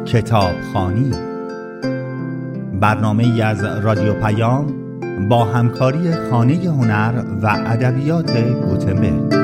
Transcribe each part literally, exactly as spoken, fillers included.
کتابخوانی، برنامه‌ای از رادیو پیام با همکاری خانه هنر و ادبیات گوتنبرگ.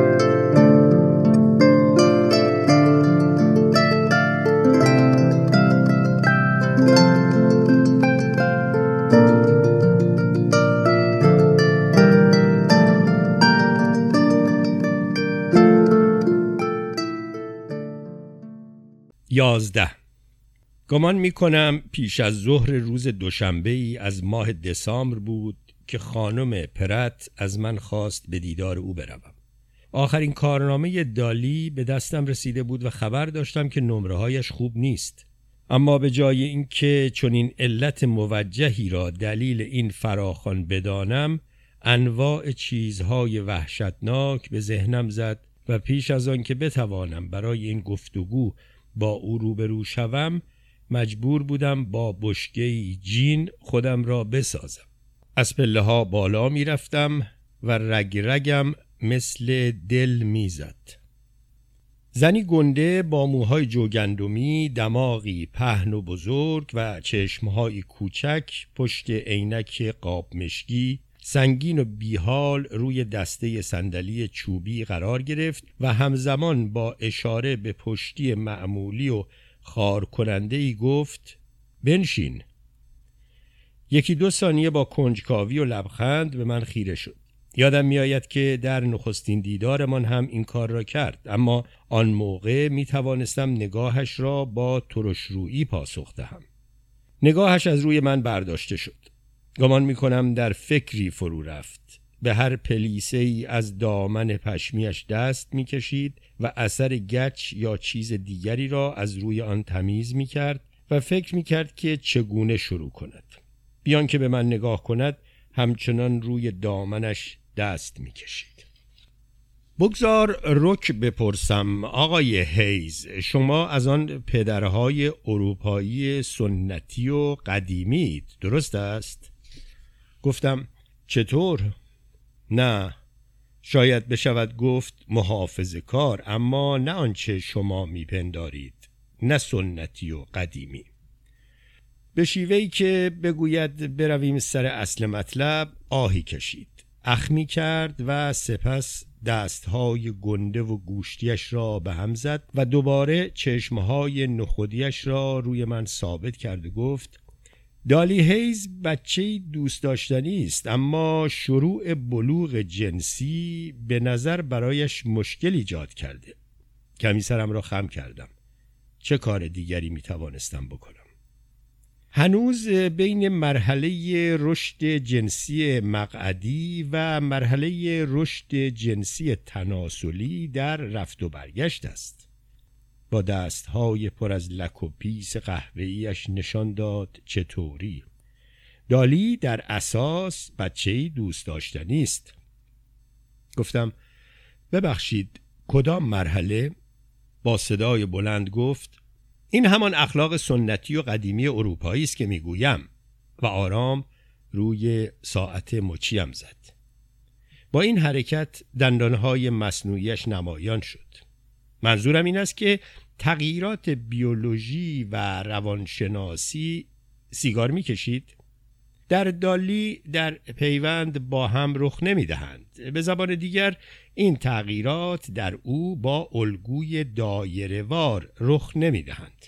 یازده. گمان می کنم پیش از ظهر روز دوشنبه ای از ماه دسامبر بود که خانم پرت از من خواست به دیدار او بروم. آخرین کارنامه دالی به دستم رسیده بود و خبر داشتم که نمره هایش خوب نیست. اما به جای اینکه چنین علت موجهی را دلیل این فراخوان بدانم، انواع چیزهای وحشتناک به ذهنم زد و پیش از آن که بتوانم برای این گفتگو با او روبرو شوم، مجبور بودم با بشکه‌ای جین خودم را بسازم. از پله ها بالا می رفتم و رگ رگم مثل دل می زد. زنی گنده با موهای جوگندمی، دماغی پهن و بزرگ و چشمهای کوچک پشت عینک قاب مشکی، سنگین و بیحال روی دسته صندلی چوبی قرار گرفت و همزمان با اشاره به پشتی معمولی و خار کننده‌ای گفت: بنشین. یکی دو ثانیه با کنجکاوی و لبخند به من خیره شد. یادم میآید که در نخستین دیدارمان هم این کار را کرد، اما آن موقع می توانستم نگاهش را با ترشرویی پاسخ دهم. نگاهش از روی من برداشته شد. گمان می کنم در فکری فرو رفت. به هر پلیسه ای از دامن پشمیش دست می کشید و اثر گچ یا چیز دیگری را از روی آن تمیز می کرد و فکر می کرد که چگونه شروع کند. بیان که به من نگاه کند همچنان روی دامنش دست می کشید. بگذار رک بپرسم آقای هیز، شما از آن پدرهای اروپایی سنتی و قدیمید، درست است؟ گفتم: چطور؟ نه، شاید بشود گفت محافظه کار، اما نه آنچه شما میپندارید، نه سنتی و قدیمی. به شیوهی که بگوید برویم سر اصل مطلب آهی کشید، اخمی کرد و سپس دستهای گنده و گوشتیش را به هم زد و دوباره چشمهای نخودیش را روی من ثابت کرد و گفت: دالی هیز بچه‌ای دوست داشتنی است، اما شروع بلوغ جنسی به نظر برایش مشکل ایجاد کرده. کمی سرم را خم کردم. چه کار دیگری می توانستم بکنم؟ هنوز بین مرحله رشد جنسی مقعدی و مرحله رشد جنسی تناسلی در رفت و برگشت است. با دستهای پر از لک و پیس قهوه‌ایش نشان داد چطوری. دالی در اساس بچه‌ای دوست داشتنی است. گفتم: ببخشید، کدام مرحله؟ با صدای بلند گفت: این همان اخلاق سنتی و قدیمی اروپایی است که میگویم، و آرام روی ساعت مچیم زد. با این حرکت دندانهای مصنوعیش نمایان شد. منظورم این است که تغییرات بیولوژی و روانشناسی. سیگار میکشید؟ در دالی در پیوند با هم رخ نمیدهند. به زبان دیگر این تغییرات در او با الگوی دایره‌وار رخ نمیدهند.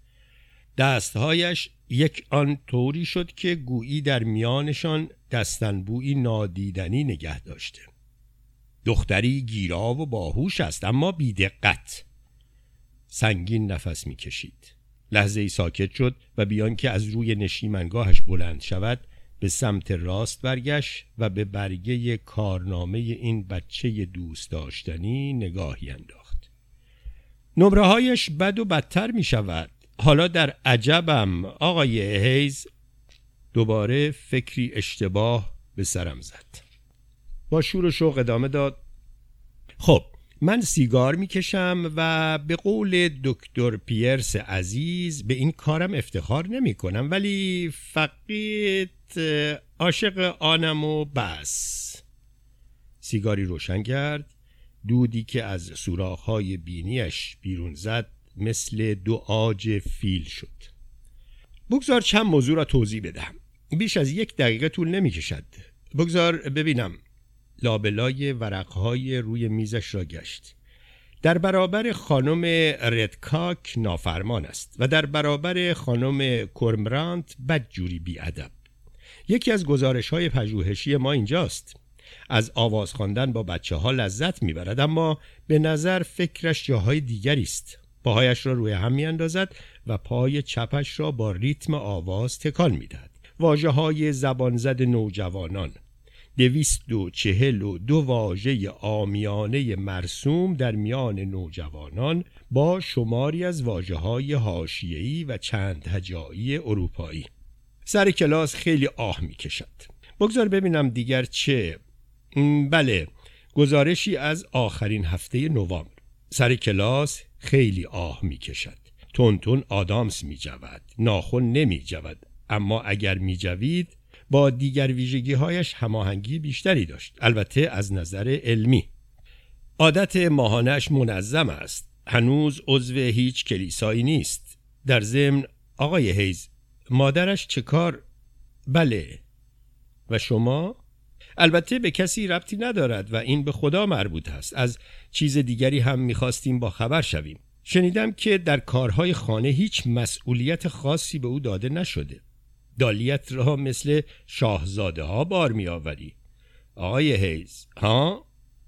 دستهایش یک آن طوری شد که گویی در میانشان دستنبویی نادیدنی نگه داشته. دختری گیرا و باهوش است، اما بی‌دقت. سنگین نفس می‌کشید. لحظه ای ساکت شد و بیان که از روی نشیمنگاهش بلند شود به سمت راست برگشت و به برگه کارنامه این بچه دوست داشتنی نگاهی انداخت. نمره‌هایش بد و بدتر می‌شود. حالا در عجبم آقای هیز. دوباره فکری اشتباه به سرم زد. با شور و شوق ادامه داد: خب، من سیگار میکشم و به قول دکتر پیرس عزیز به این کارم افتخار نمی کنم، ولی فقط عاشق آنم و بس. سیگاری روشن کرد. دودی که از سوراخ‌های بینیش بیرون زد مثل دو عاج فیل شد. بگذار چند موضوع را توضیح بدهم. بیش از یک دقیقه طول نمی کشد. بگذار ببینم. لابلای ورقهای روی میزش را گشت. در برابر خانم ردکاک نافرمان است و در برابر خانم کورمرانت بدجوری بی‌ادب. یکی از گزارش‌های پژوهشی ما اینجاست. از آواز خواندن با بچه ها لذت میبرد، اما به نظر فکرش جاهای دیگری است. پاهایش را روی هم میاندازد و پای چپش را با ریتم آواز تکان میدهد. واژه‌های زبانزد نوجوانان، دویست و چهل و دو واژه عامیانه مرسوم در میان نوجوانان با شماری از واژه‌های حاشیه‌ای و چند هجایی اروپایی. سر کلاس خیلی آه میکشد. بگذار ببینم دیگر چه. بله، گزارشی از آخرین هفته نوامبر. سر کلاس خیلی آه میکشد. تون تون آدامس میجود. ناخن نمیجود، اما اگر میجوید با دیگر ویژگی‌هایش هماهنگی بیشتری داشت، البته از نظر علمی. عادت ماهانه‌اش منظم است. هنوز عضو هیچ کلیسایی نیست. در ضمن آقای هیز، مادرش چه کار؟ بله. و شما؟ البته به کسی ربطی ندارد و این به خدا مربوط است. از چیز دیگری هم می‌خواستیم با خبر شویم. شنیدم که در کارهای خانه هیچ مسئولیت خاصی به او داده نشده. دالیت را مثل شاهزاده ها بار می آوری. آقای هیز، ها؟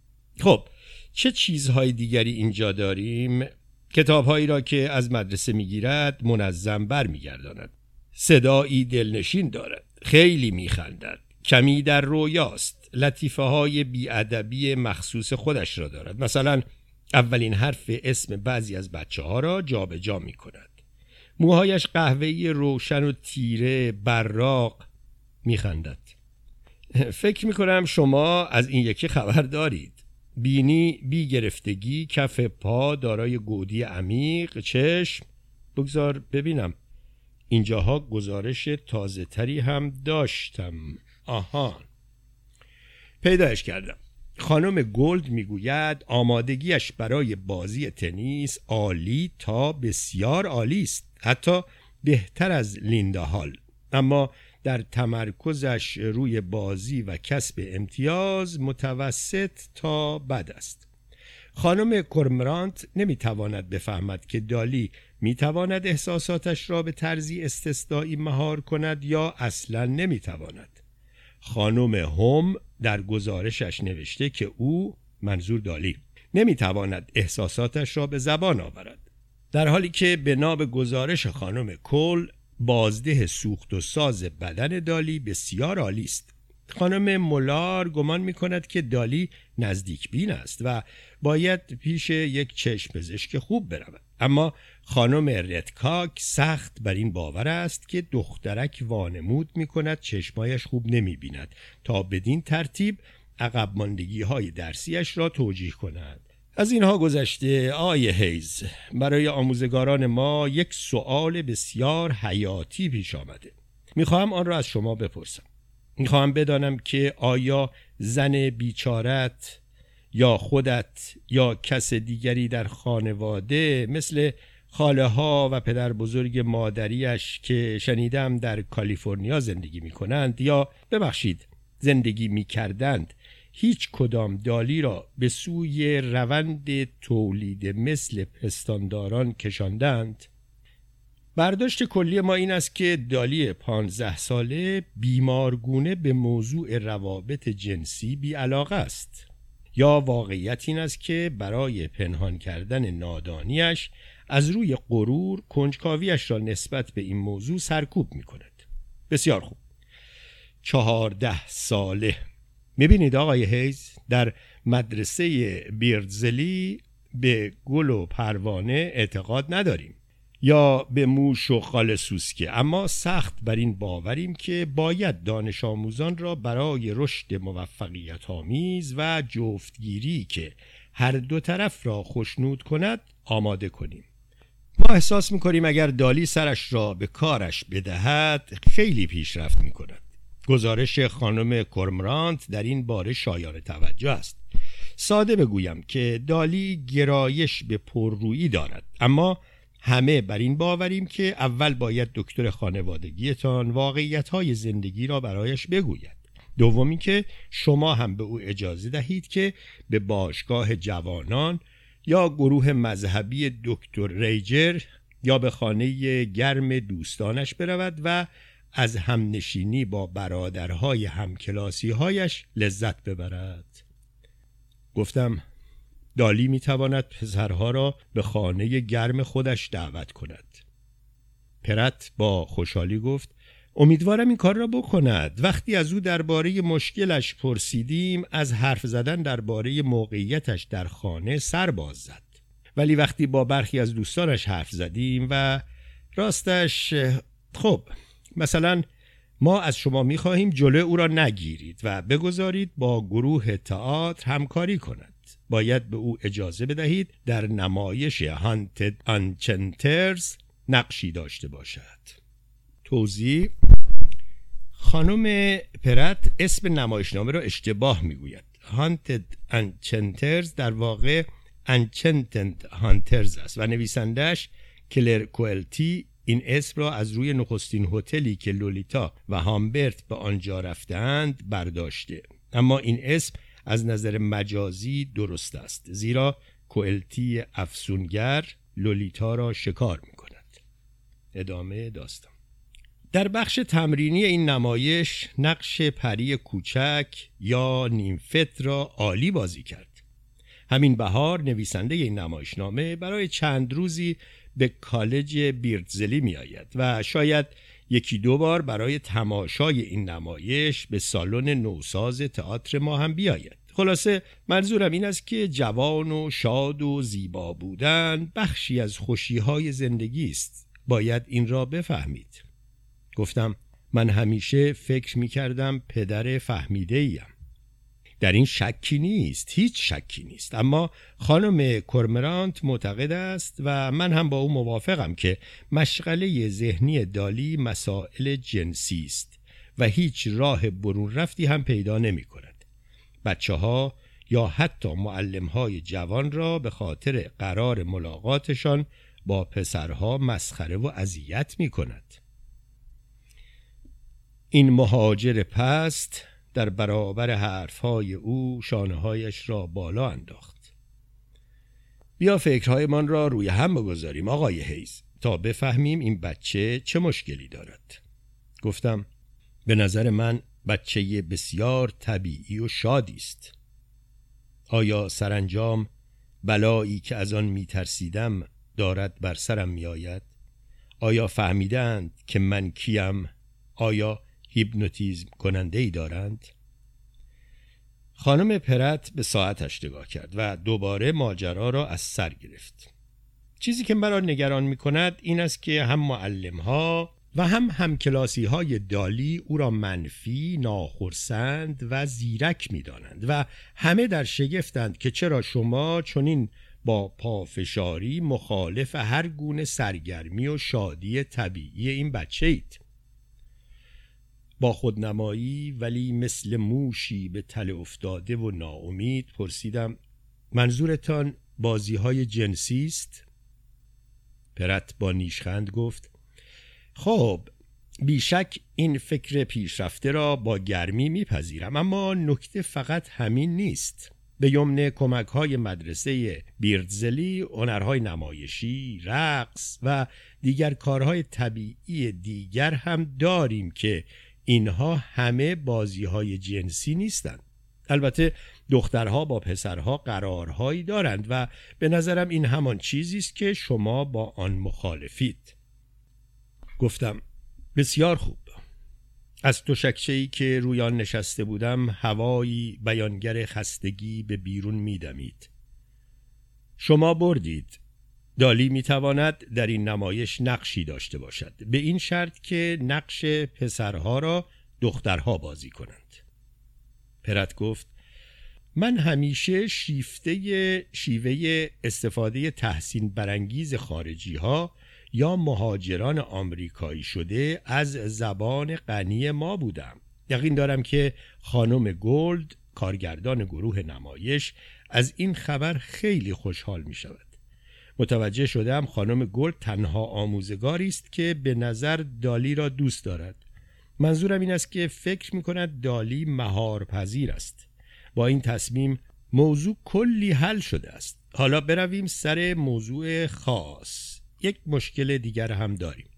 خب، چه چیزهای دیگری اینجا داریم؟ کتابهایی را که از مدرسه می گیرد منظم بر می گرداند. صدایی دلنشین دارد. خیلی می خندد. کمی در رویاست. لطیفه های بی‌ادبی مخصوص خودش را دارد. مثلا اولین حرف اسم بعضی از بچه ها را جا به جا می کند. موهایش قهوه‌ای روشن و تیره براق. میخندد. فکر میکنم شما از این یکی خبر دارید. بینی بی گرفتگی، کف پا دارای گودی عمیق، چشم. بگذار ببینم. اینجاها گزارش تازه تری هم داشتم. آها، پیداش کردم. خانم گولد میگوید آمادگیش برای بازی تنیس عالی تا بسیار عالی است، حتی بهتر از لیندا هال، اما در تمرکزش روی بازی و کسب امتیاز متوسط تا بد است. خانم کورمرانت نمیتواند بفهمد که دالی میتواند احساساتش را به طرزی استثنایی مهار کند یا اصلا نمیتواند. خانم هوم در گزارشش نوشته که او، منظور دالی، نمیتواند احساساتش را به زبان آورد، در حالی که بنا به گزارش خانم کول بازده سوخت و ساز بدن دالی بسیار عالی است. خانم مولار گمان می‌کند که دالی نزدیک بین است و باید پیش یک چشم پزشک خوب برود، اما خانم ردکاک سخت بر این باور است که دخترک وانمود می‌کند چشمایش خوب نمی‌بیند تا بدین ترتیب عقب ماندگی‌های درسیش را توجیه کند. از اینها گذشته آقای هیز، برای آموزگاران ما یک سؤال بسیار حیاتی پیش آمده. می‌خواهم آن را از شما بپرسم. می‌خواهم بدانم که آیا زن بیچارت یا خودت یا کس دیگری در خانواده مثل خاله ها و پدر بزرگ مادریش که شنیدم در کالیفرنیا زندگی می کنند یا ببخشید زندگی می کردند هیچ کدام دالی را به سوی روند تولید مثل پستانداران کشاندند؟ برداشت کلی ما این است که دالی پانزده ساله بیمارگونه به موضوع روابط جنسی بی علاقه است، یا واقعیت این است که برای پنهان کردن نادانیش از روی غرور کنجکاویش را نسبت به این موضوع سرکوب می کند. بسیار خوب. چهارده ساله. میبینید آقای هیز، در مدرسه بیردزلی به گل و پروانه اعتقاد نداریم یا به موش و خال سوسکه، اما سخت بر این باوریم که باید دانش آموزان را برای رشد موفقیت آمیز و جفتگیری که هر دو طرف را خوشنود کند آماده کنیم. ما احساس می‌کنیم اگر دالی سرش را به کارش بدهد خیلی پیشرفت می‌کند. گزارش خانم کورمرانت در این باره شایان توجه است. ساده بگویم که دالی گرایش به پررویی دارد، اما همه بر این باوریم که اول باید دکتر خانوادگیتان واقعیت‌های زندگی را برایش بگوید. دومی که شما هم به او اجازه دهید که به باشگاه جوانان یا گروه مذهبی دکتر ریجر یا به خانه گرم دوستانش برود و از همنشینی با برادرهای همکلاسی‌هایش لذت ببرد. گفتم دالی میتواند پسرها را به خانه گرم خودش دعوت کند. پرت با خوشحالی گفت امیدوارم این کار را بکند. وقتی از او درباره مشکلش پرسیدیم از حرف زدن درباره موقعیتش در خانه سر باز زد. ولی وقتی با برخی از دوستانش حرف زدیم و راستش خب مثلا ما از شما میخواهیم جلوی او را نگیرید و بگذارید با گروه تئاتر همکاری کند. باید به او اجازه بدهید در نمایش هانتد انچنترز نقشی داشته باشد. توضیح: خانم پرت اسم نمایشنامه را اشتباه میگوید. هانتد انچنترز در واقع انچنتد هانترز است و نویسندش کلر کوئلتی این اسم را از روی نخستین هتلی که لولیتا و هامبرت به آنجا رفتند برداشته. اما این اسم از نظر مجازی درست است، زیرا کوئلتی افسونگر لولیتا را شکار می کند. ادامه داستان. در بخش تمرینی این نمایش نقش پری کوچک یا نیمفت را عالی بازی کرد. همین بهار نویسنده این نمایشنامه برای چند روزی به کالج بیردزلی می آید و شاید یکی دو بار برای تماشای این نمایش به سالن نوساز تئاتر ما هم بیاید. خلاصه منظورم این است که جوان و شاد و زیبا بودن بخشی از خوشی‌های زندگی است. باید این را بفهمید. گفتم من همیشه فکر می کردم پدر فهمیده ایم. در این شکی نیست، هیچ شکی نیست. اما خانم کورمرانت معتقد است و من هم با او موافقم که مشغله ذهنی دالی مسائل جنسی است و هیچ راه برون رفتی هم پیدا نمی کند. بچه ها یا حتی معلم های جوان را به خاطر قرار ملاقاتشان با پسرها مسخره و اذیت می کند. این مهاجر پست در برابر حرفهای او شانه‌هایش را بالا انداخت. بیا فکرهایمان را روی هم بگذاریم آقای هیز تا بفهمیم این بچه چه مشکلی دارد. گفتم به نظر من بچه بسیار طبیعی و شادی است. آیا سرانجام بلایی که از آن می‌ترسیدم دارد بر سرم می‌آید؟ آیا فهمیدند که من کیم؟ آیا هیپنوتیزم کننده ای دارند؟ خانم پرت به ساعتش نگاه کرد و دوباره ماجرا را از سر گرفت. چیزی که مرا نگران می کند این است که هم معلم ها و هم همکلاسی های دالی او را منفی، ناخرسند و زیرک می دانند و همه در شگفتند که چرا شما چنین با پافشاری مخالف هر گونه سرگرمی و شادی طبیعی این بچه اید. با خودنمایی ولی مثل موشی به تله افتاده و ناامید پرسیدم منظورتان بازی های جنسی است؟ پرت با نیشخند گفت خب بیشک این فکر پیشرفته را با گرمی میپذیرم، اما نکته فقط همین نیست. به یمن کمک های مدرسه بیردزلی هنرهای نمایشی، رقص و دیگر کارهای طبیعی دیگر هم داریم که اینها همه بازی‌های جنسی نیستند. البته دخترها با پسرها قرارهایی دارند و به نظرم این همان چیزی است که شما با آن مخالفید. گفتم بسیار خوب. از تشکچه‌ای که روی آن نشسته بودم هوایی بیانگر خستگی به بیرون می‌دمید. شما بردید. دالی میتواند در این نمایش نقشی داشته باشد، به این شرط که نقش پسرها را دخترها بازی کنند. پرت گفت من همیشه شیفته شیوه استفاده تحسین برانگیز خارجی ها یا مهاجران آمریکایی شده از زبان غنی ما بودم. یقین دارم که خانم گولد کارگردان گروه نمایش از این خبر خیلی خوشحال می شود. متوجه شدم خانم گل تنها آموزگاری است که به نظر دالی را دوست دارد. منظورم این است که فکر می کند دالی مهارپذیر است. با این تصمیم موضوع کلی حل شده است. حالا برویم سر موضوع خاص. یک مشکل دیگر هم داریم.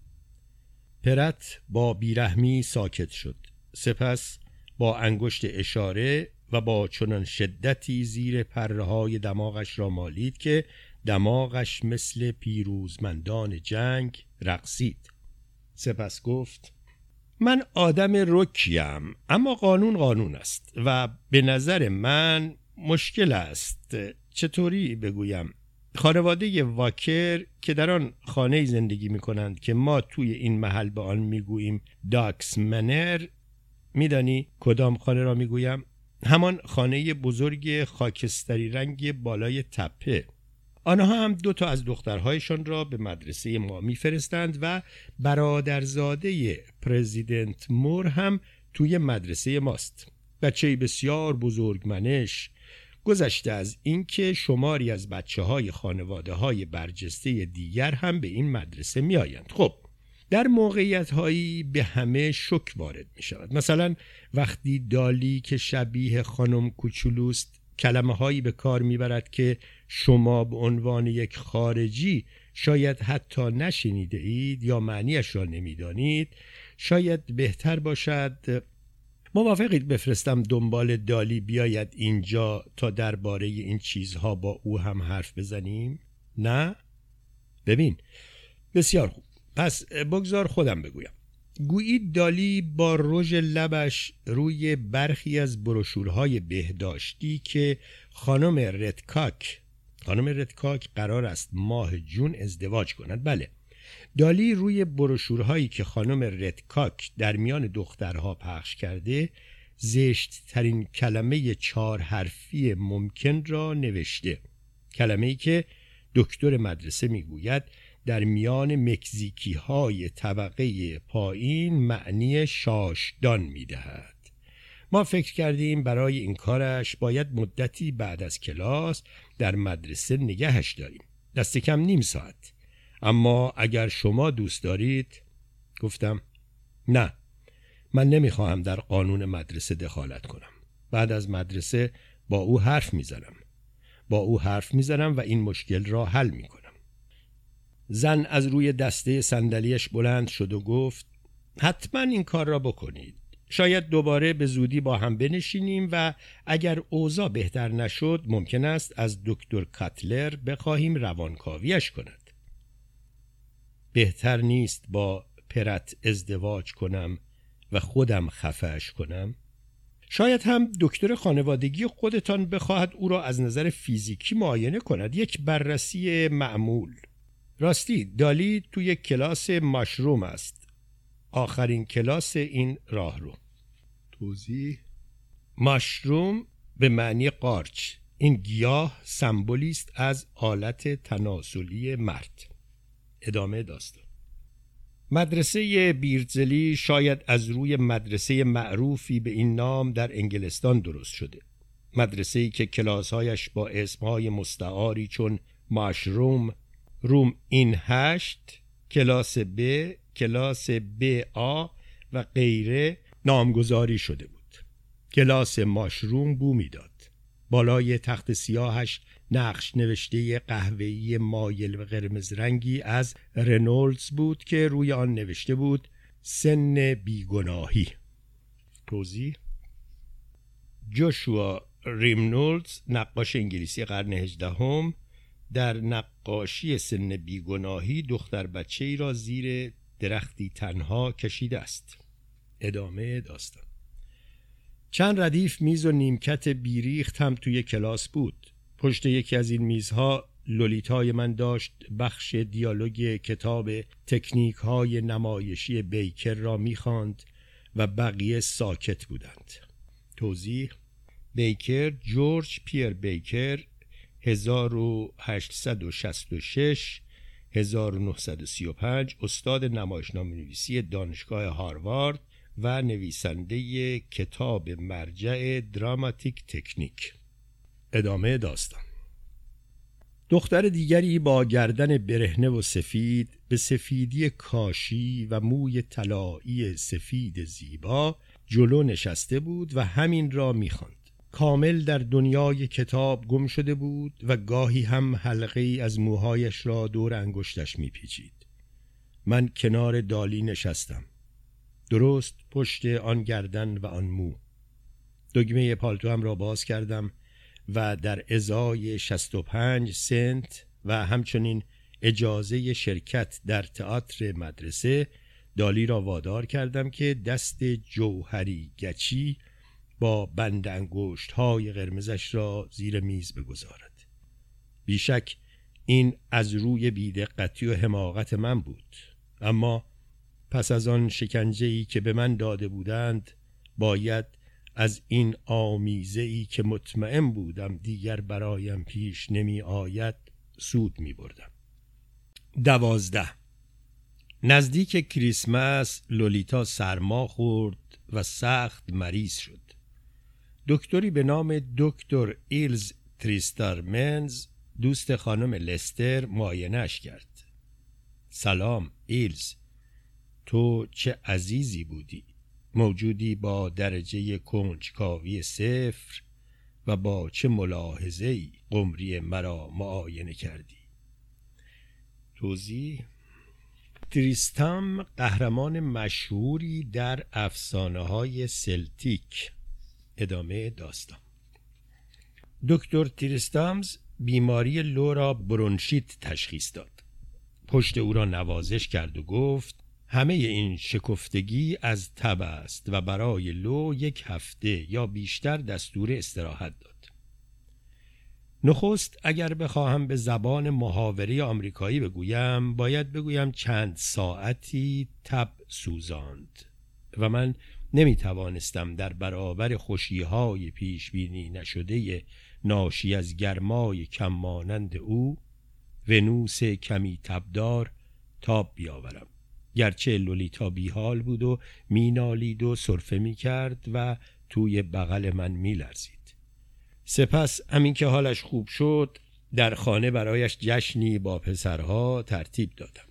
پرت با بیرحمی ساکت شد. سپس با انگشت اشاره و با چنان شدتی زیر پره‌های دماغش را مالید که دماغش مثل پیروزمندان جنگ رقصید. سپس گفت: من آدم رکیم، اما قانون قانون است و به نظر من مشکل است. چطوری بگویم؟ خانواده واکر که در آن خانه زندگی می کنند که ما توی این محل به آن می گوییم داکس منر، می دانی کدام خانه را می گویم؟ همان خانه بزرگ خاکستری رنگ بالای تپه. آنها هم دو تا از دخترهایشان را به مدرسه ما می فرستند و برادرزاده پرزیدنت مور هم توی مدرسه ماست. بچه‌ای بسیار بزرگمنش، گذشته از این که شماری از بچه های خانواده های برجسته دیگر هم به این مدرسه می آیند. خب در موقعیت هایی به همه شک وارد می شود. مثلا وقتی دالی که شبیه خانم کوچولوست کلمه هایی به کار می برد که شما به عنوان یک خارجی شاید حتی نشنیده اید یا معنیش را نمی دانید، شاید بهتر باشد موافقید بفرستم دنبال دالی بیاید اینجا تا درباره این چیزها با او هم حرف بزنیم؟ نه؟ ببین، بسیار خوب. پس بگذار خودم بگویم. گویی دالی با رژ لبش روی برخی از بروشورهای بهداشتی که خانم ردکاک خانم ردکاک قرار است ماه جون ازدواج کند. بله، دالی روی بروشورهایی که خانم ردکاک در میان دخترها پخش کرده زشت ترین کلمه چهار حرفی ممکن را نوشته. کلمه‌ای که دکتر مدرسه میگوید در میان مکزیکی های طبقه پایین معنی شاشدان میدهد. ما فکر کردیم برای این کارش باید مدتی بعد از کلاس در مدرسه نگهش داریم، دست کم نیم ساعت. اما اگر شما دوست دارید. گفتم نه، من نمیخواهم در قانون مدرسه دخالت کنم. بعد از مدرسه با او حرف میزنم با او حرف میزنم و این مشکل را حل میکنم. زن از روی دسته صندلیاش بلند شد و گفت: حتما این کار را بکنید. شاید دوباره به زودی با هم بنشینیم و اگر اوضاع بهتر نشد ممکن است از دکتر کاتلر بخواهیم روانکاویش کند. بهتر نیست با پرت ازدواج کنم و خودم خفه‌اش کنم؟ شاید هم دکتر خانوادگی خودتان بخواهد او را از نظر فیزیکی معاینه کند. یک بررسی معمول. راستی دالی توی کلاس ماشروم است، آخرین کلاس این راهرو. توضیح: ماشروم به معنی قارچ. این گیاه سمبولی است از آلت تناسلی مرد. ادامه داستان. مدرسه بیرزلی شاید از روی مدرسه معروفی به این نام در انگلستان درست شده. مدرسه‌ای که کلاس‌هایش با اسم‌های مستعاری چون ماشروم، روم این هشت، کلاس ب، کلاس ب آ و غیره نامگذاری شده بود. کلاس ماشروم بو میداد. بالای تخت سیاهش نقش نوشته قهوه‌ای مایل و قرمز رنگی از رنولدز بود که روی آن نوشته بود سن بیگناهی. توضیح: جوشوا رینولدز، نقاش انگلیسی قرن هجدهم، در نقاشی سن بیگناهی دختر بچه‌ای را زیر درختی تنها کشیده است. ادامه داستان. چند ردیف میز و نیمکت بیریخت هم توی کلاس بود. پشت یکی از این میزها لولیتای من داشت بخش دیالوگ کتاب تکنیک های نمایشی بیکر را میخواند و بقیه ساکت بودند. توضیح: بیکر، جورج پیر بیکر، هزار و هشتصد و شصت و شش تا هزار و نهصد و سی و پنج، استاد نمایشنامه نویسی دانشگاه هاروارد و نویسنده کتاب مرجع دراماتیک تکنیک. ادامه داستان. دختر دیگری با گردن برهنه و سفید، به سفیدی کاشی و موی طلایی سفید زیبا جلو نشسته بود و همین را می‌خواند. کامل در دنیای کتاب گم شده بود و گاهی هم حلقه‌ای از موهایش را دور انگشتش می‌پیچید. من کنار دالی نشستم، درست پشت آن گردن و آن مو. دگمه پالتوام را باز کردم و در ازای شصت و پنج سنت و همچنین اجازه شرکت در تئاتر مدرسه دالی را وادار کردم که دست جوهری گچی با بند انگشت‌های قرمزش را زیر میز بگذارد. بیشک این از روی بی‌دقتی و حماقت من بود، اما پس از آن شکنجه‌ای که به من داده بودند باید از این آمیزه‌ای که مطمئن بودم دیگر برایم پیش نمی آید سود می بردم. دوازده. نزدیک کریسمس لولیتا سرما خورد و سخت مریض شد. دکتری به نام دکتر ایلز تریستارمنز، دوست خانم لستر، معاینه‌اش کرد. سلام ایلز، تو چه عزیزی بودی، موجودی با درجه کنجکاوی صفر و با چه ملاحظه‌ای قمری مرا معاینه کردی. توضیح: تریستام قهرمان مشهوری در افسانه‌های سلتیک. ادامه داستان. دکتر تریستامز بیماری لورا برونشیت تشخیص داد. پشت او را نوازش کرد و گفت همه این شکفتگی از تب است و برای لو یک هفته یا بیشتر دستور استراحت داد. نخست اگر بخواهم به زبان محاوره آمریکایی بگویم باید بگویم چند ساعتی تب سوزاند و من نمی توانستم در برابر خوشی‌های پیش بینی نشده ناشی از گرمای کم مانند او، ونوس کمی تبدار، تاب بیاورم. گرچه لولیتا بیحال بود و مینالید و سرفه می کرد و توی بغل من می لرزید. سپس همین که حالش خوب شد در خانه برایش جشنی با پسرها ترتیب دادم.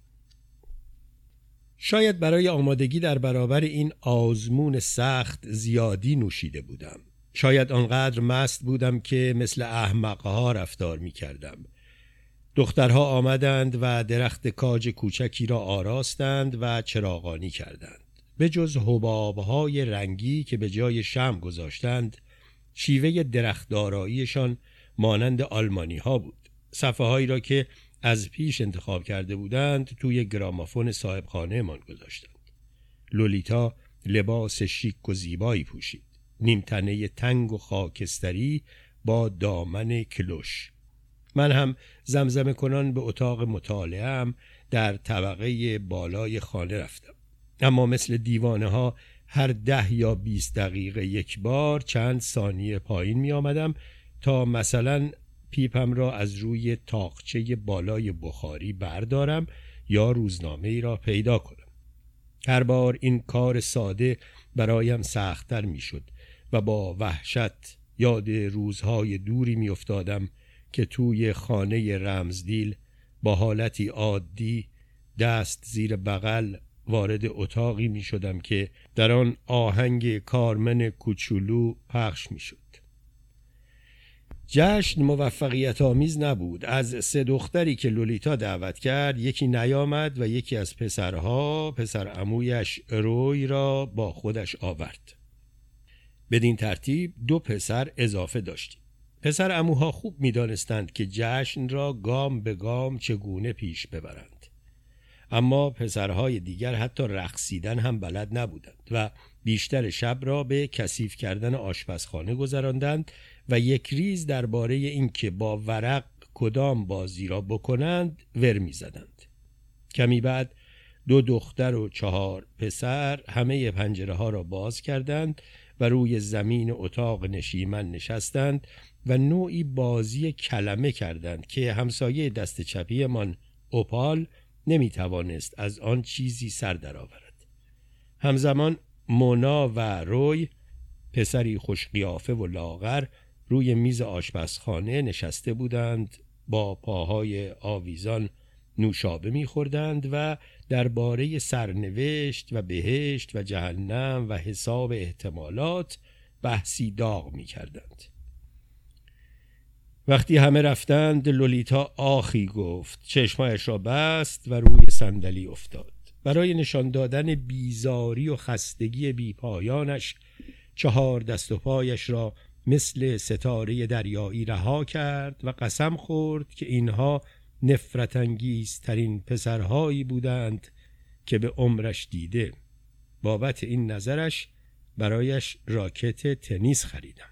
شاید برای آمادگی در برابر این آزمون سخت زیادی نوشیده بودم. شاید آنقدر مست بودم که مثل احمقها رفتار می کردم. دخترها آمدند و درخت کاج کوچکی را آراستند و چراغانی کردند. به جز حبابهای رنگی که به جای شمع گذاشتند، شیوه درخت‌داراییشان مانند آلمانی ها بود. صفحه هایی را که از پیش انتخاب کرده بودند توی گرامافون صاحب خانه من گذاشتند. لولیتا لباس شیک و زیبایی پوشید، نیمتنه تنگ و خاکستری با دامن کلوش. من هم زمزمه کنان به اتاق مطالعه‌ام در طبقه بالای خانه رفتم، اما مثل دیوانه ها هر ده یا بیست دقیقه یک بار چند ثانیه پایین می آمدم تا مثلا پیپم را از روی تاقچه بالای بخاری بردارم یا روزنامه ای را پیدا کنم. هر بار این کار ساده برایم سخت‌تر می شد و با وحشت یاد روزهای دوری می افتادم که توی خانه رمزدیل با حالتی عادی دست زیر بغل وارد اتاقی می شدم که در آن آهنگ کارمن کوچولو پخش می شد. جشن موفقیت آمیز نبود. از سه دختری که لولیتا دعوت کرد یکی نیامد و یکی از پسرها پسر عمویش روی را با خودش آورد. بدین ترتیب دو پسر اضافه داشتیم. پسر عموها خوب می دانستند که جشن را گام به گام چگونه پیش ببرند، اما پسرهای دیگر حتی رقصیدن هم بلد نبودند و بیشتر شب را به کثیف کردن آشپزخانه گذراندند و یک ریز درباره این که با ورق کدام بازی را بکنند ور می زدند. کمی بعد دو دختر و چهار پسر همه پنجره ها را باز کردند و روی زمین اتاق نشیمن نشستند و نوعی بازی کلمه کردند که همسایه دست چپی من اوپال نمی توانست از آن چیزی سر درآورد. همزمان مونا و روی، پسری خوش قیافه و لاغر، روی میز آشپزخانه نشسته بودند با پاهای آویزان نوشابه می‌خوردند و درباره سرنوشت و بهشت و جهنم و حساب احتمالات بحثی داغ می‌کردند. وقتی همه رفتند، لولیتا آخی گفت، چشمایش را بست و روی صندلی افتاد. برای نشان دادن بیزاری و خستگی بیپایانش چهار دست و پایش را مثل ستاره دریایی رها کرد و قسم خورد که اینها نفرت انگیزترین پسرهایی بودند که به عمرش دیده. بابت این نظرش برایش راکت تنیس خریدم.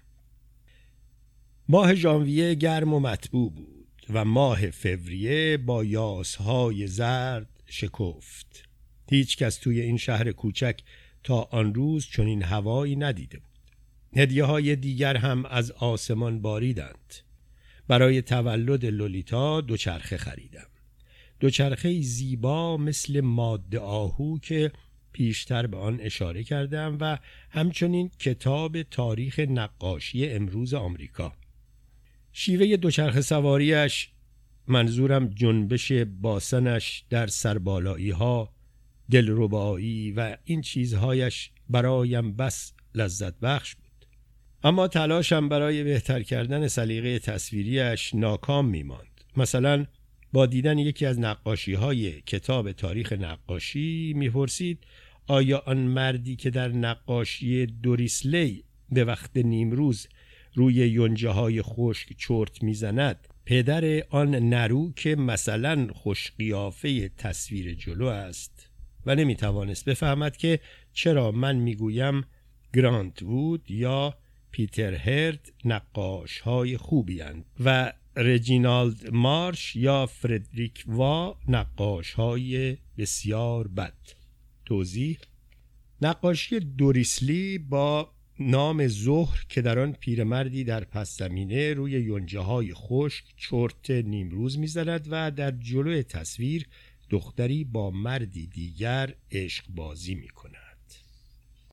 ماه ژانویه گرم و مطبوع بود و ماه فوریه با یاسهای زرد شکفت. هیچ کس توی این شهر کوچک تا آن روز چنین هوایی ندیده بود. هدیه های دیگر هم از آسمان باریدند. برای تولد لولیتا دوچرخه خریدم. دوچرخه زیبا مثل ماده آهو که پیشتر به آن اشاره کردم و همچنین کتاب تاریخ نقاشی امروز آمریکا. شیوه دوچرخه سواریش، منظورم جنبش باسنش در سربالایی ها، دلربایی و این چیزهایش برایم بس لذت بخش بود. اما تلاشم برای بهتر کردن سلیقه تصویریش ناکام میماند. مثلا با دیدن یکی از نقاشی های کتاب تاریخ نقاشی میپرسید آیا آن مردی که در نقاشی دوریسلی به وقت نیمروز روی یونجه های خشک چرت میزند پدر آن نرو که مثلا خوش قیافه تصویر جلو است؟ و نمیتوانست بفهمد که چرا من میگویم گرانت وود یا پیتر هرد نقاش های خوبی اند و رجینالد مارش یا فردریک وا نقاش های بسیار بد. توضیح: نقاشی دوریسلی با نام ظهر که در آن پیرمردی در پس زمینه روی یونجه های خشک چرت نیمروز می‌زند و در جلوی تصویر دختری با مردی دیگر عشق بازی می‌کند.